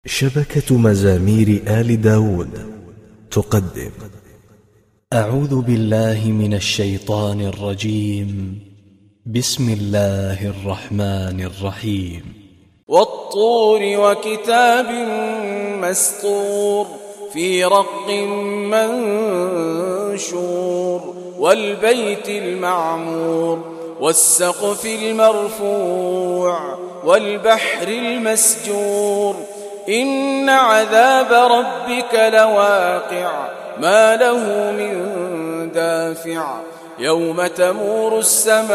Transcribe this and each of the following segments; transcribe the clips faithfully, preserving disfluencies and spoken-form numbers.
شبكة مزامير آل داود تقدم. أعوذ بالله من الشيطان الرجيم. بسم الله الرحمن الرحيم. والطور وكتاب مسطور في رق منشور والبيت المعمور والسقف المرفوع والبحر المسجور إن عذاب ربك لواقع ما له من دافع يوم تمور السماء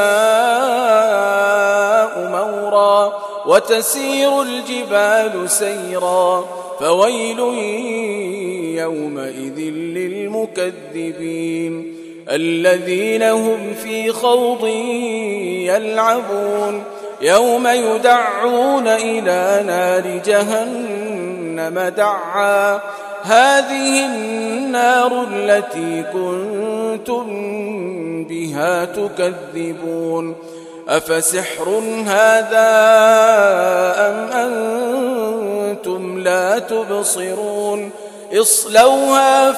مورا وتسير الجبال سيرا فويل يومئذ للمكذبين الذين هم في خوض يلعبون يوم يدعون إلى نار جهنم دعا هذه النار التي كنتم بها تكذبون أفسحر هذا أم أنتم لا تبصرون اصلوها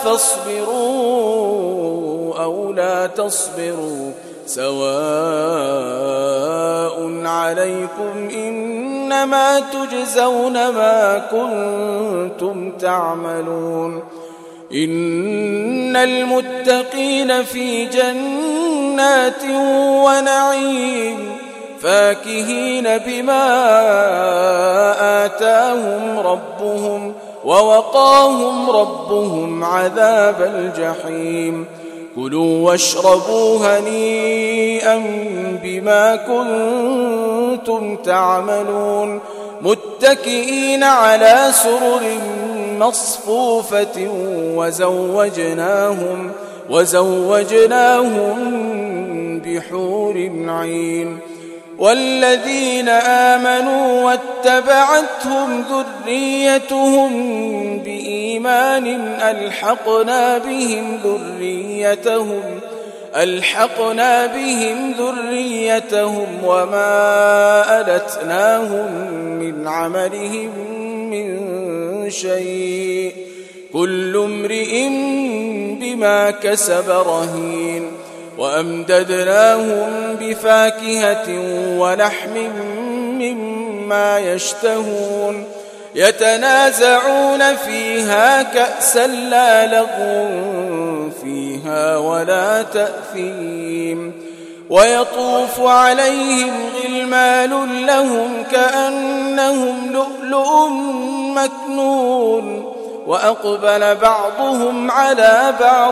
فاصبروا أو لا تصبروا سواء عليكم إنما تجزون ما كنتم تعملون إن المتقين في جنات ونعيم فاكهين بما آتاهم ربهم ووقاهم ربهم عذاب الجحيم كلوا واشربوا هنيئا بما كنتم تعملون متكئين على سرر مصفوفة وزوجناهم وزوجناهم بحور عين والذين آمنوا واتبعتهم ذريتهم بإيمان ألحقنا بهم ذريتهم ألحقنا بهم ذريتهم وما ألتناهم من عملهم من شيء كل امرئ بما كسب رهين وأمددناهم بفاكهة ولحم مما يشتهون يتنازعون فيها كأسا لا لغو فيها ولا تأثيم ويطوف عليهم غلمان لهم كأنهم لؤلؤ مكنون وأقبل بعضهم على بعض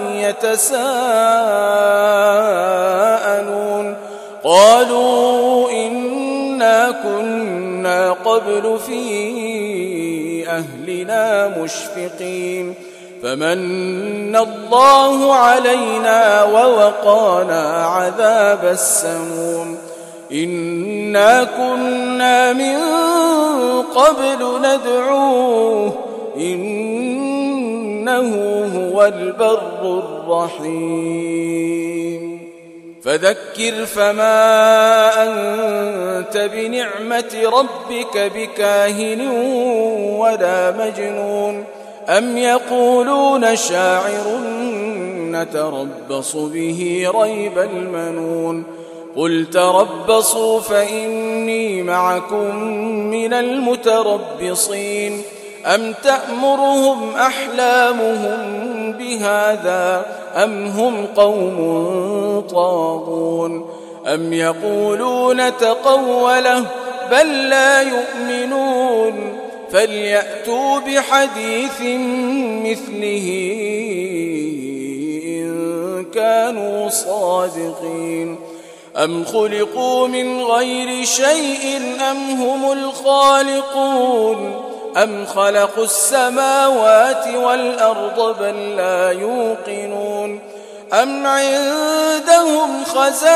يتساءلون قالوا إنا كنا قبل في أهلنا مشفقين فمن الله علينا ووقانا عذاب السموم إنا كنا من قبل ندعوه إنه هو البر الرحيم فذكر فما أنت بنعمة ربك بكاهن ولا مجنون أم يقولون شاعر نتربص به ريب المنون قل تربصوا فإني معكم من المتربصين أم تأمرهم أحلامهم بهذا أم هم قوم طاغون أم يقولون تقوله بل لا يؤمنون فليأتوا بحديث مثله إن كانوا صادقين أم خلقوا من غير شيء أم هم الخالقون أم خلقوا السماوات والأرض بل لا يوقنون أم عندهم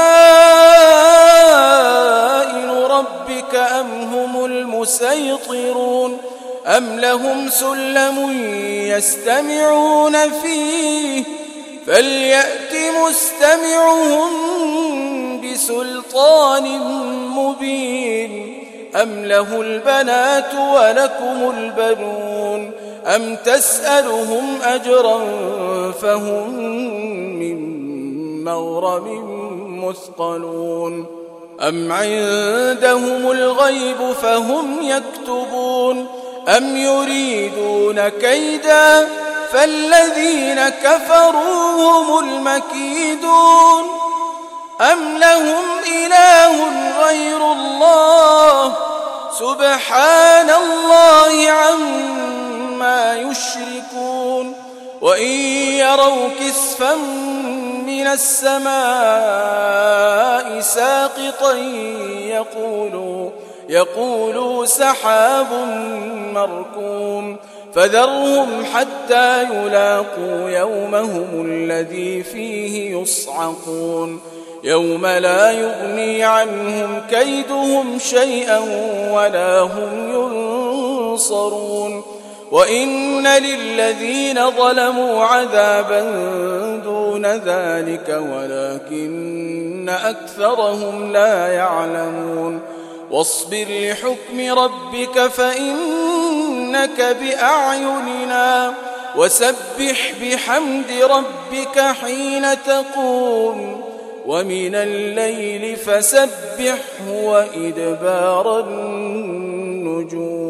خزائن ربك أم هم المسيطرون أم لهم سلم يستمعون فيه فليأت مستمعهم بسلطان مبين أم له البنات ولكم البنون أم تسألهم أجرا فهم من مغرم مثقلون أم عندهم الغيب فهم يكتبون أم يريدون كيدا فالذين كفروا هم المكيدون أم لهم إله غير الله سبحان الله عما يشركون وإن يروا كسفا من السماء ساقطا يقولوا, يقولوا سحاب مركوم فذرهم حتى يلاقوا يومهم الذي فيه يصعقون يوم لا يغني عنهم كيدهم شيئا ولا هم ينصرون وإن للذين ظلموا عذابا دون ذلك ولكن أكثرهم لا يعلمون واصبر لحكم ربك فإنك بأعيننا وسبح بحمد ربك حين تقوم ومن الليل فسبحه وإدبار النجوم